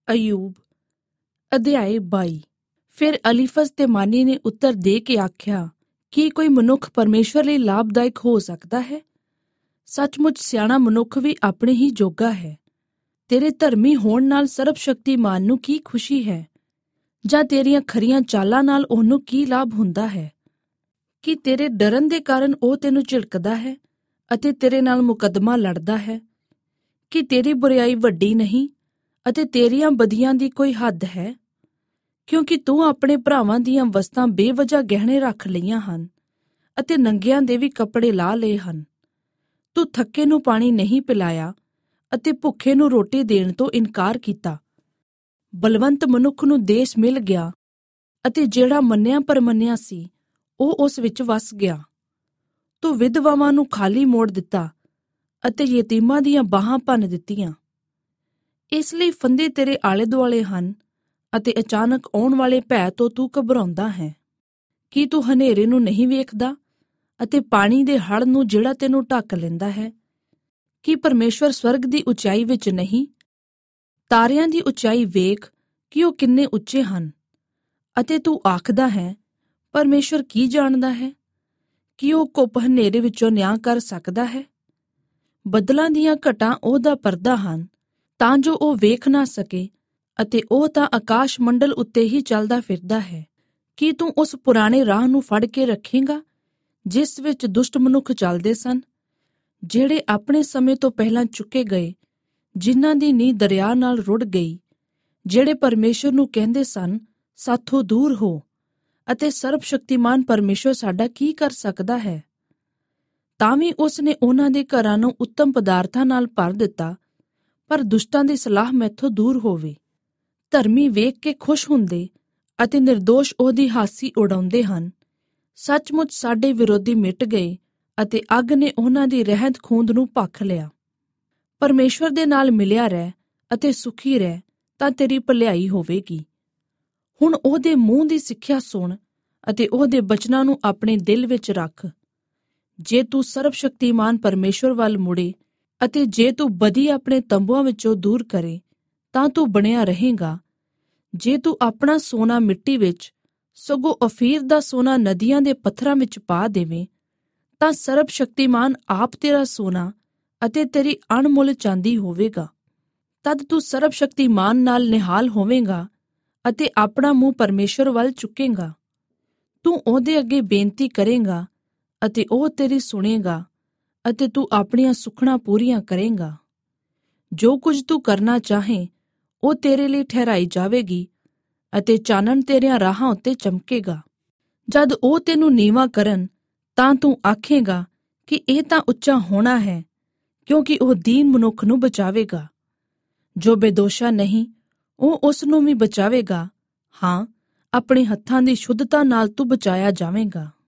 ਅਯੂਬ ਅਧਿਆਇ 22। ਫਿਰ ਅਲੀਫਜ਼ ਤੇ ਮਾਨੀ ਨੇ ਉੱਤਰ ਦੇ ਕੇ ਆਖਿਆ, ਕੀ ਕੋਈ ਮਨੁੱਖ ਪਰਮੇਸ਼ਵਰ ਲਈ ਲਾਭਦਾਇਕ ਹੋ ਸਕਦਾ ਹੈ? ਸੱਚਮੁੱਚ ਸਿਆਣਾ ਮਨੁੱਖ ਵੀ ਆਪਣੇ ਹੀ ਜੋਗਾ ਹੈ। ਤੇਰੇ ਧਰਮੀ ਹੋਣ ਨਾਲ ਸਰਬਸ਼ਕਤੀਮਾਨ ਨੂੰ ਕੀ ਖੁਸ਼ੀ ਹੈ, ਜਾਂ ਤੇਰੀਆਂ ਖਰੀਆਂ ਚਾਲਾਂ ਨਾਲ ਉਹਨੂੰ ਕੀ ਲਾਭ ਹੁੰਦਾ ਹੈ? ਕੀ ਤੇਰੇ ਡਰਨ ਦੇ ਕਾਰਨ ਉਹ ਤੈਨੂੰ ਝਿੜਕਦਾ ਹੈ ਅਤੇ ਤੇਰੇ ਨਾਲ ਮੁਕੱਦਮਾ ਲੜਦਾ ਹੈ? ਕੀ ਤੇਰੀ ਬੁਰਿਆਈ ਵੱਡੀ ਨਹੀਂ ਅਤੇ ਤੇਰੀਆਂ ਬਦੀਆਂ ਦੀ ਕੋਈ ਹੱਦ ਹੈ? ਕਿਉਂਕਿ ਤੂੰ ਆਪਣੇ ਭਰਾਵਾਂ ਦੀਆਂ ਵਸਤਾਂ ਬੇਵਜ੍ਹਾ ਗਹਿਣੇ ਰੱਖ ਲਈਆਂ ਹਨ ਅਤੇ ਨੰਗਿਆਂ ਦੇ ਵੀ ਕੱਪੜੇ ਲਾਹ ਲਏ ਹਨ। ਤੂੰ ਥੱਕੇ ਨੂੰ ਪਾਣੀ ਨਹੀਂ ਪਿਲਾਇਆ ਅਤੇ ਭੁੱਖੇ ਨੂੰ ਰੋਟੀ ਦੇਣ ਤੋਂ ਇਨਕਾਰ ਕੀਤਾ। ਬਲਵੰਤ ਮਨੁੱਖ ਨੂੰ ਦੇਸ਼ ਮਿਲ ਗਿਆ ਅਤੇ ਜਿਹੜਾ ਮੰਨਿਆ ਪਰਮੰਨਿਆ ਸੀ ਉਹ ਉਸ ਵਿੱਚ ਵਸ ਗਿਆ। ਤੂੰ ਵਿਧਵਾਵਾਂ ਨੂੰ ਖਾਲੀ ਮੋੜ ਦਿੱਤਾ ਅਤੇ ਯਤੀਮਾਂ ਦੀਆਂ ਬਾਹਾਂ ਭੰਨ ਦਿੱਤੀਆਂ। ਇਸ ਲਈ ਫੰਦੇ ਤੇਰੇ ਆਲੇ ਦੁਆਲੇ ਹਨ ਅਤੇ ਅਚਾਨਕ ਆਉਣ ਵਾਲੇ ਭੈ ਤੋਂ ਤੂੰ ਘਬਰਾਉਂਦਾ ਹੈ। ਕੀ ਤੂੰ ਹਨੇਰੇ ਨੂੰ ਨਹੀਂ ਵੇਖਦਾ ਅਤੇ ਪਾਣੀ ਦੇ ਹੜ੍ਹ ਨੂੰ ਜਿਹੜਾ ਤੈਨੂੰ ਢੱਕ ਲੈਂਦਾ ਹੈ? ਕੀ ਪਰਮੇਸ਼ਵਰ ਸਵਰਗ ਦੀ ਉਚਾਈ ਵਿੱਚ ਨਹੀਂ? ਤਾਰਿਆਂ ਦੀ ਉਚਾਈ ਵੇਖ ਕਿ ਉਹ ਕਿੰਨੇ ਉੱਚੇ ਹਨ। ਅਤੇ ਤੂੰ ਆਖਦਾ ਹੈ, ਪਰਮੇਸ਼ਵਰ ਕੀ ਜਾਣਦਾ ਹੈ? ਕੀ ਉਹ ਘੁੱਪ ਹਨੇਰੇ ਵਿੱਚੋਂ ਨਿਆਂ ਕਰ ਸਕਦਾ ਹੈ? ਬੱਦਲਾਂ ਦੀਆਂ ਘਟਾਂ ਉਹਦਾ ਪਰਦਾ ਹਨ ਤਾਂ ਜੋ ਉਹ ਵੇਖ ਨਾ ਸਕੇ, ਅਤੇ ਉਹ ਤਾਂ ਆਕਾਸ਼ ਮੰਡਲ ਉੱਤੇ ਹੀ ਚੱਲਦਾ ਫਿਰਦਾ ਹੈ। ਕੀ ਤੂੰ ਉਸ ਪੁਰਾਣੇ ਰਾਹ ਨੂੰ ਫੜ ਕੇ ਰੱਖੇਂਗਾ ਜਿਸ ਵਿੱਚ ਦੁਸ਼ਟ ਮਨੁੱਖ ਚੱਲਦੇ ਸਨ, ਜਿਹੜੇ ਆਪਣੇ ਸਮੇਂ ਤੋਂ ਪਹਿਲਾਂ ਚੁੱਕੇ ਗਏ, ਜਿਨ੍ਹਾਂ ਦੀ ਨੀਂਹ ਦਰਿਆ ਨਾਲ ਰੁੜ ਗਈ, ਜਿਹੜੇ ਪਰਮੇਸ਼ਰ ਨੂੰ ਕਹਿੰਦੇ ਸਨ, ਸਾਥੋਂ ਦੂਰ ਹੋ, ਅਤੇ ਸਰਬਸ਼ਕਤੀਮਾਨ ਪਰਮੇਸ਼ਰ ਸਾਡਾ ਕੀ ਕਰ ਸਕਦਾ ਹੈ? ਤਾਂ ਵੀ ਉਸ ਨੇ ਉਹਨਾਂ ਦੇ ਘਰਾਂ ਨੂੰ ਉੱਤਮ ਪਦਾਰਥਾਂ ਨਾਲ ਭਰ ਦਿੱਤਾ, ਪਰ ਦੁਸ਼ਟਾਂ ਦੀ ਸਲਾਹ ਮੈਥੋਂ ਦੂਰ ਹੋਵੇ। ਧਰਮੀ ਵੇਖ ਕੇ ਖੁਸ਼ ਹੁੰਦੇ ਅਤੇ ਨਿਰਦੋਸ਼ ਉਹਦੀ ਹਾਸੀ ਉਡਾਉਂਦੇ ਹਨ। ਸੱਚਮੁੱਚ ਸਾਡੇ ਵਿਰੋਧੀ ਮਿਟ ਗਏ ਅਤੇ ਅੱਗ ਨੇ ਉਹਨਾਂ ਦੀ ਰਹਿੰਦ ਖੂੰਹਦ ਨੂੰ ਭਖ ਲਿਆ। ਪਰਮੇਸ਼ਵਰ ਦੇ ਨਾਲ ਮਿਲਿਆ ਰਹਿ ਅਤੇ ਸੁਖੀ ਰਹਿ, ਤਾਂ ਤੇਰੀ ਭਲਾਈ ਹੋਵੇਗੀ। ਹੁਣ ਉਹਦੇ ਮੂੰਹ ਦੀ ਸਿੱਖਿਆ ਸੁਣ ਅਤੇ ਉਹਦੇ ਬਚਨਾਂ ਨੂੰ ਆਪਣੇ ਦਿਲ ਵਿੱਚ ਰੱਖ। ਜੇ ਤੂੰ ਸਰਬਸ਼ਕਤੀਮਾਨ ਪਰਮੇਸ਼ਵਰ ਵੱਲ ਮੁੜੇ ਅਤੇ ਜੇ ਤੂੰ ਬਦੀ ਆਪਣੇ ਤੰਬੂਆਂ ਵਿੱਚੋਂ ਦੂਰ ਕਰੇ, ਤਾਂ ਤੂੰ ਬਣਿਆ ਰਹੇਗਾ। ਜੇ ਤੂੰ ਆਪਣਾ ਸੋਨਾ ਮਿੱਟੀ ਵਿੱਚ, ਸਗੋਂ ਅਫੀਰ ਦਾ ਸੋਨਾ ਨਦੀਆਂ ਦੇ ਪੱਥਰਾਂ ਵਿੱਚ ਪਾ ਦੇਵੇਂ, ਤਾਂ ਸਰਬਸ਼ਕਤੀਮਾਨ ਆਪ ਤੇਰਾ ਸੋਨਾ ਅਤੇ ਤੇਰੀ ਅਣਮੁੱਲ ਚਾਂਦੀ ਹੋਵੇਗਾ। ਤਦ ਤੂੰ ਸਰਬਸ਼ਕਤੀਮਾਨ ਨਾਲ ਨਿਹਾਲ ਹੋਵੇਂਗਾ ਅਤੇ ਆਪਣਾ ਮੂੰਹ ਪਰਮੇਸ਼ਵਰ ਵੱਲ ਚੁੱਕੇਂਗਾ। ਤੂੰ ਉਹਦੇ ਅੱਗੇ ਬੇਨਤੀ ਕਰੇਂਗਾ ਅਤੇ ਉਹ ਤੇਰੀ ਸੁਣੇਗਾ, ਅਤੇ ਤੂੰ ਆਪਣੀਆਂ ਸੁਖਣਾ ਪੂਰੀਆਂ ਕਰੇਂਗਾ। ਜੋ ਕੁਝ ਤੂੰ ਕਰਨਾ ਚਾਹੇ ਉਹ ਤੇਰੇ ਲਈ ਠਹਿਰਾਈ ਜਾਵੇਗੀ ਅਤੇ ਚਾਨਣ ਤੇਰਿਆਂ ਰਾਹਾਂ ਉੱਤੇ ਚਮਕੇਗਾ। ਜਦ ਉਹ ਤੈਨੂੰ ਨੀਵਾਂ ਕਰਨ ਤਾਂ ਤੂੰ ਆਖੇਂਗਾ ਕਿ ਇਹ ਤਾਂ ਉੱਚਾ ਹੋਣਾ ਹੈ, ਕਿਉਂਕਿ ਉਹ ਦੀਨ ਮਨੁੱਖ ਨੂੰ ਬਚਾਵੇਗਾ। ਜੋ ਬੇਦੋਸ਼ਾ ਨਹੀਂ ਉਹ ਉਸ ਨੂੰ ਵੀ ਬਚਾਵੇਗਾ। ਹਾਂ, ਆਪਣੇ ਹੱਥਾਂ ਦੀ ਸ਼ੁੱਧਤਾ ਨਾਲ ਤੂੰ ਬਚਾਇਆ ਜਾਵੇਂਗਾ।